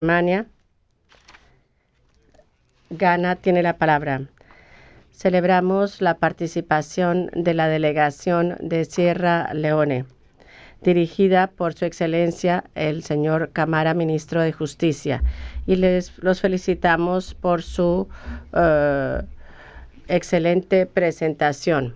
Alemania. Ghana tiene la palabra. Celebramos la participación de la delegación de Sierra Leone, dirigida por Su Excelencia el señor Camara, Ministro de Justicia, y los felicitamos por su excelente presentación.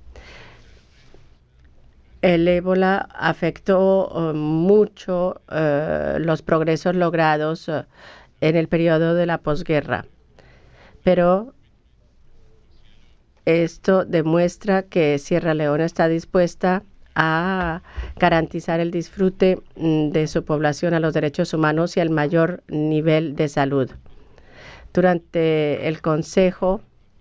El ébola afectó mucho los progresos logrados en el periodo de la posguerra, pero esto demuestra que Sierra Leona está dispuesta a garantizar el disfrute de su población a los derechos humanos y al mayor nivel de salud. Durante el Consejo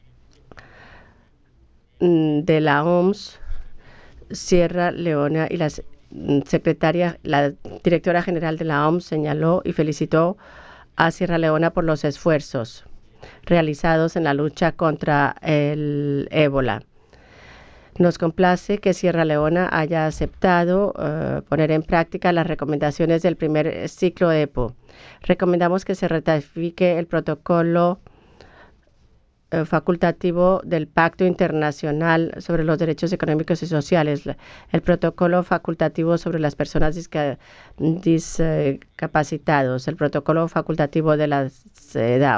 de la OMS, Sierra Leona y la directora general de la OMS señaló y felicitó a Sierra Leona por los esfuerzos realizados en la lucha contra el ébola. Nos complace que Sierra Leona haya aceptado poner en práctica las recomendaciones del primer ciclo EPO. Recomendamos que se ratifique el protocolo facultativo del Pacto Internacional sobre los Derechos Económicos y Sociales, el protocolo facultativo sobre las personas discapacitadas, el protocolo facultativo de la CEDAW,